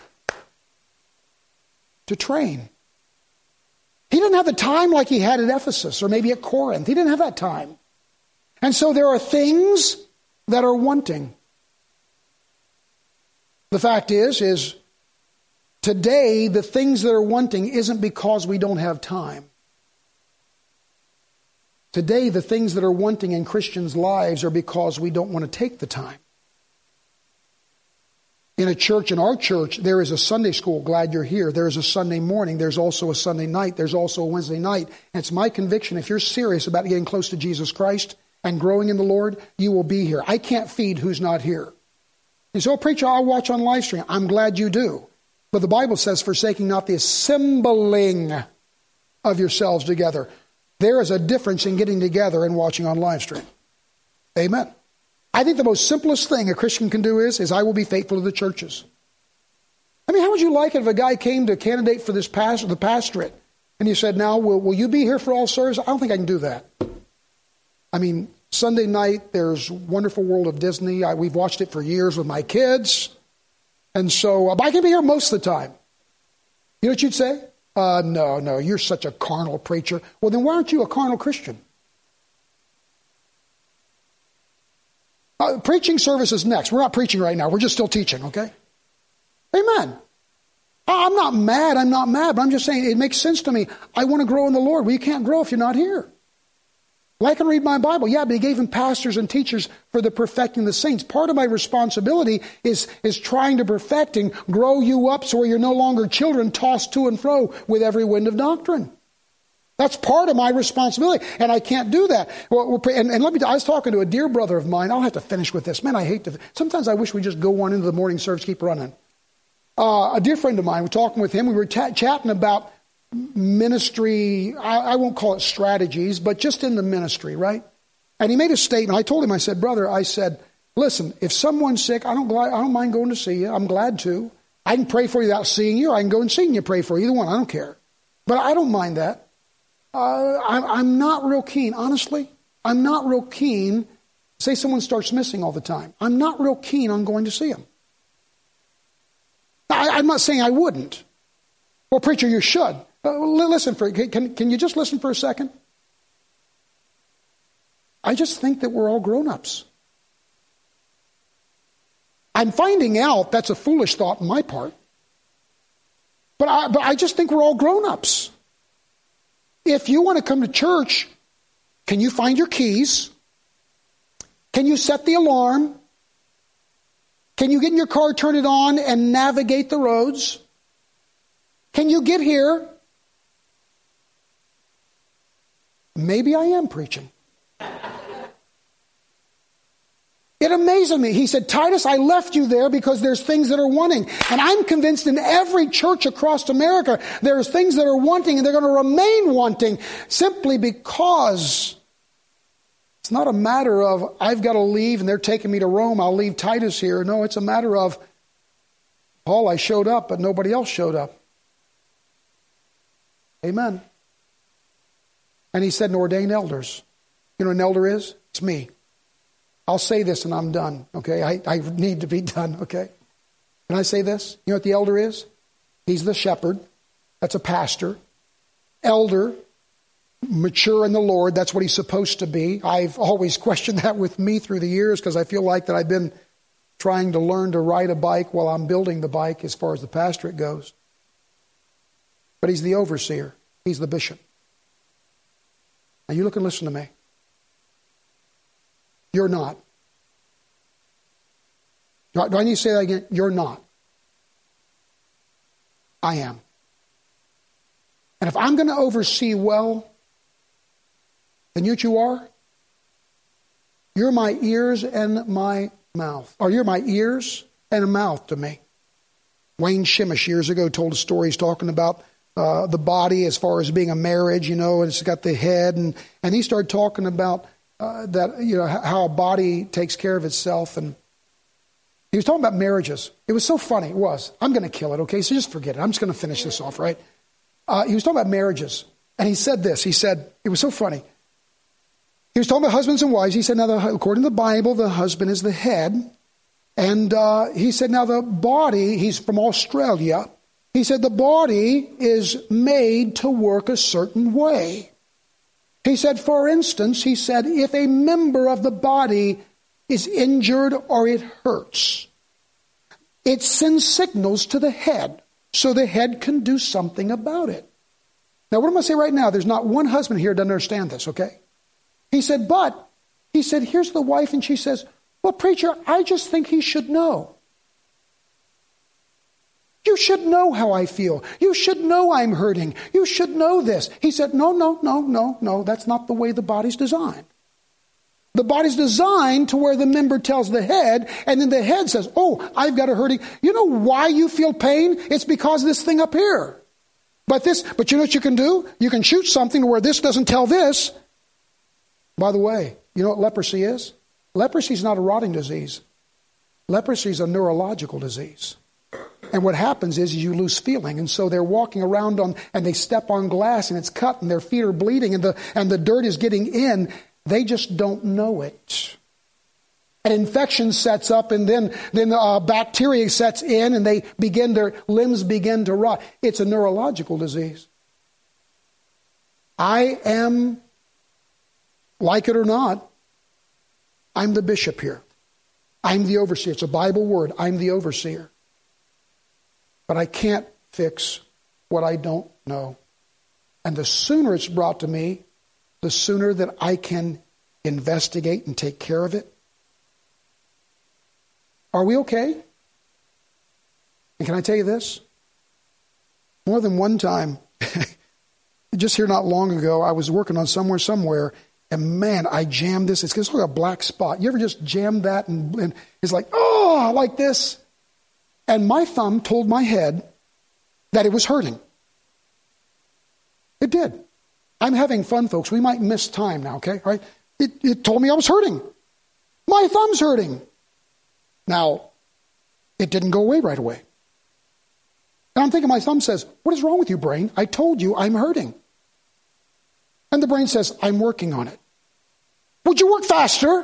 to train. He didn't have the time like he had at Ephesus or maybe at Corinth. He didn't have that time. And so there are things that are wanting. The fact is, is today the things that are wanting isn't because we don't have time. Today the things that are wanting in Christians' lives are because we don't want to take the time. In a church, in our church, there is a Sunday school. Glad you're here. There is a Sunday morning. There's also a Sunday night. There's also a Wednesday night. And it's my conviction, if you're serious about getting close to Jesus Christ and growing in the Lord, you will be here. I can't feed who's not here. You say, oh, preacher, I'll watch on live stream. I'm glad you do. But the Bible says, forsaking not the assembling of yourselves together. There is a difference in getting together and watching on live stream. Amen. I think the most simplest thing a Christian can do is, is I will be faithful to the churches. I mean, how would you like it if a guy came to candidate for this pastor, the pastorate, and you said, now, will, will you be here for all service? I don't think I can do that. I mean, Sunday night, there's Wonderful World of Disney. I, we've watched it for years with my kids. And so, uh, I can be here most of the time. You know what you'd say? Uh, no, no, you're such a carnal preacher. Well, then why aren't you a carnal Christian? Uh, preaching service is next. We're not preaching right now. We're just still teaching, okay? Amen. I'm not mad. I'm not mad. But I'm just saying it makes sense to me. I want to grow in the Lord. Well, you can't grow if you're not here. Well, I can read my Bible. Yeah, but he gave him pastors and teachers for the perfecting the saints. Part of my responsibility is, is trying to perfect and grow you up so you're no longer children tossed to and fro with every wind of doctrine. That's part of my responsibility, and I can't do that. Well, and, and let me. I was talking to a dear brother of mine. I'll have to finish with this. Man, I hate to. Sometimes I wish we just go on into the morning service, keep running. Uh, a dear friend of mine, we're talking with him. We were t- chatting about ministry. I, I won't call it strategies, but just in the ministry, right? And he made a statement. I told him, I said, brother, I said, listen, if someone's sick, I don't. I don't mind going to see you. I'm glad to. I can pray for you without seeing you. I can go and see you, pray for you. Either one. I don't care. But I don't mind that. Uh, I'm, I'm not real keen, honestly. I'm not real keen. Say someone starts missing all the time. I'm not real keen on going to see them. I, I'm not saying I wouldn't. Well, preacher, you should. Uh, listen for can can you just listen for a second? I just think that we're all grown-ups. I'm finding out that's a foolish thought on my part. But I, but I just think we're all grown-ups. If you want to come to church, can you find your keys? Can you set the alarm? Can you get in your car, turn it on, and navigate the roads? Can you get here? Maybe I am preaching. It amazes me. He said, Titus, I left you there because there's things that are wanting. And I'm convinced in every church across America, there's things that are wanting and they're going to remain wanting simply because it's not a matter of, I've got to leave and they're taking me to Rome, I'll leave Titus here. No, it's a matter of, Paul, I showed up, but nobody else showed up. Amen. And he said, and ordain elders. You know what an elder is? It's me. I'll say this and I'm done, okay? I, I need to be done, okay? Can I say this? You know what the elder is? He's the shepherd. That's a pastor. Elder, mature in the Lord. That's what he's supposed to be. I've always questioned that with me through the years because I feel like that I've been trying to learn to ride a bike while I'm building the bike as far as the pastorate goes. But he's the overseer. He's the bishop. Now you look and listen to me. You're not. Do I need to say that again? You're not. I am. And if I'm going to oversee well, then you what you are? You're my ears and my mouth. Or you're my ears and a mouth to me. Wayne Shimmish years ago told a story. He's talking about uh, the body as far as being a marriage, you know, and it's got the head. And, and he started talking about Uh, that, you know, how a body takes care of itself. And he was talking about marriages. It was so funny. It was. I'm going to kill it, okay? So just forget it. I'm just going to finish this off, right? Uh, he was talking about marriages. And he said this. He said, it was so funny. He was talking about husbands and wives. He said, now, the, according to the Bible, the husband is the head. And uh, he said, now the body, he's from Australia. He said, the body is made to work a certain way. He said, for instance, he said, if a member of the body is injured or it hurts, it sends signals to the head so the head can do something about it. Now, what I'm going to say right now, there's not one husband here that doesn't understand this, okay? He said, but, he said, here's the wife, and she says, well, preacher, I just think he should know. You should know how I feel. You should know I'm hurting. You should know this. He said, no, no, no, no, no. That's not the way the body's designed. The body's designed to where the member tells the head, and then the head says, oh, I've got a hurting. You know why you feel pain? It's because of this thing up here. But this, but you know what you can do? You can shoot something where this doesn't tell this. By the way, you know what leprosy is? Leprosy is not a rotting disease. Leprosy is a neurological disease. And what happens is you lose feeling. And so they're walking around on, and they step on glass and it's cut and their feet are bleeding and the, and the dirt is getting in. They just don't know it. An infection sets up and then, then uh, bacteria sets in and they begin, their limbs begin to rot. It's a neurological disease. I am, like it or not, I'm the bishop here. I'm the overseer. It's a Bible word. I'm the overseer. But I can't fix what I don't know. And the sooner it's brought to me, the sooner that I can investigate and take care of it. Are we okay? And can I tell you this? More than one time, just here not long ago, I was working on somewhere, somewhere, and man, I jammed this. It's just like a black spot. You ever just jam that and, and it's like, oh, like this? And my thumb told my head that it was hurting. It did. I'm having fun, folks. We might miss time now, okay? All right? It, it told me I was hurting. My thumb's hurting. Now, it didn't go away right away. And I'm thinking, my thumb says, what is wrong with you, brain? I told you I'm hurting. And the brain says, I'm working on it. Would you work faster?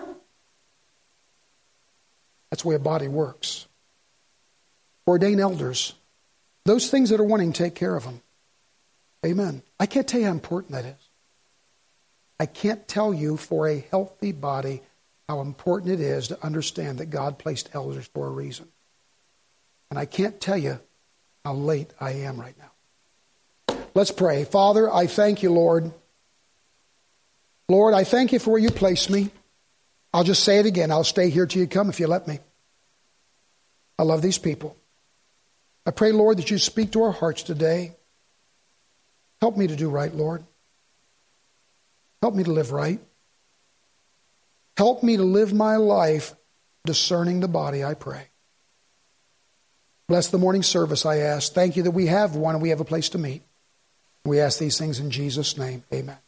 That's the way a body works. Ordain elders. Those things that are wanting, take care of them. Amen. I can't tell you how important that is. I can't tell you for a healthy body how important it is to understand that God placed elders for a reason. And I can't tell you how late I am right now. Let's pray. Father, I thank you, Lord. Lord, I thank you for where you placed me. I'll just say it again. I'll stay here till you come if you let me. I love these people. I pray, Lord, that you speak to our hearts today. Help me to do right, Lord. Help me to live right. Help me to live my life discerning the body, I pray. Bless the morning service, I ask. Thank you that we have one and we have a place to meet. We ask these things in Jesus' name. Amen.